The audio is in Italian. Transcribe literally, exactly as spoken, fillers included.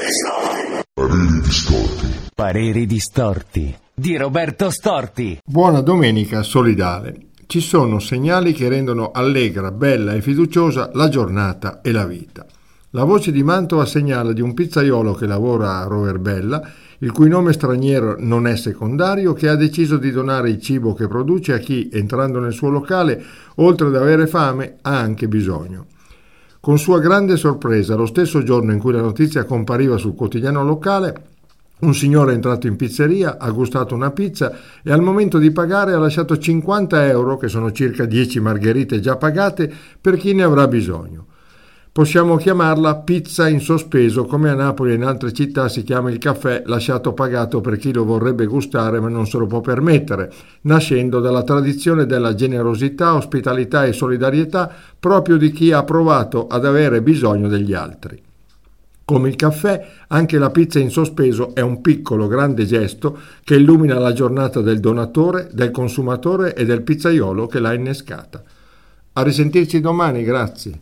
Pareri distorti. Pareri distorti di Roberto Storti. Buona domenica solidale. Ci sono segnali che rendono allegra, bella e fiduciosa la giornata e la vita. La voce di Mantova segnala di un pizzaiolo che lavora a Roverbella, il cui nome straniero non è secondario, che ha deciso di donare il cibo che produce a chi, entrando nel suo locale, oltre ad avere fame, ha anche bisogno. Con sua grande sorpresa, lo stesso giorno in cui la notizia compariva sul quotidiano locale, un signore è entrato in pizzeria, ha gustato una pizza e al momento di pagare ha lasciato cinquanta euro, che sono circa dieci margherite già pagate, per chi ne avrà bisogno. Possiamo chiamarla pizza in sospeso, come a Napoli e in altre città si chiama il caffè lasciato pagato per chi lo vorrebbe gustare ma non se lo può permettere, nascendo dalla tradizione della generosità, ospitalità e solidarietà proprio di chi ha provato ad avere bisogno degli altri. Come il caffè, anche la pizza in sospeso è un piccolo, grande gesto che illumina la giornata del donatore, del consumatore e del pizzaiolo che l'ha innescata. A risentirci domani, grazie.